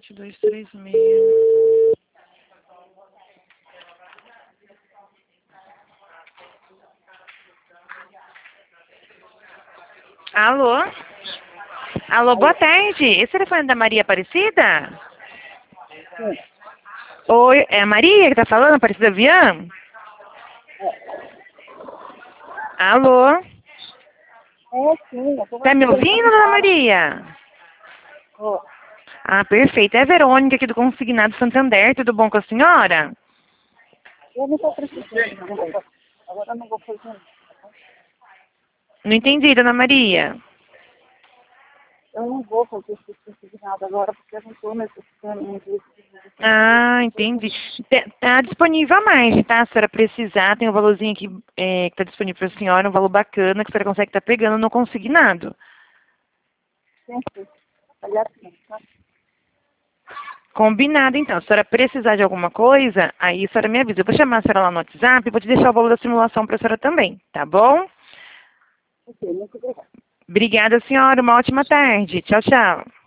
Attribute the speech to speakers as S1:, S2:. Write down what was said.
S1: 7236. Alô? Alô, boa tarde. Esse telefone é da Maria Aparecida?
S2: Sim.
S1: Oi, é a Maria que tá falando, Aparecida Vian? Alô?
S2: Sim.
S1: Tá me ouvindo, dona Maria? Ah, perfeito. É a Verônica aqui do Consignado Santander. Tudo bom com a senhora?
S2: Eu não estou precisando. Agora eu não vou fazer.
S1: Não entendi, dona Maria.
S2: Eu não vou fazer esse tipo de nada agora, porque eu não estou necessitando disso.
S1: Ah, entendi. Tá disponível a mais, tá? Se a senhora precisar, tem um valorzinho aqui que tá disponível para a senhora, um valor bacana que a senhora consegue estar pegando no consignado.
S2: Sempre. Aliás, sim, tá?
S1: Combinado, então. Se a senhora precisar de alguma coisa, aí a senhora me avisa. Eu vou chamar a senhora lá no WhatsApp e vou te deixar o valor da simulação para a senhora também, tá bom?
S2: Ok, muito obrigada.
S1: Obrigada, senhora. Uma ótima tarde. Tchau, tchau.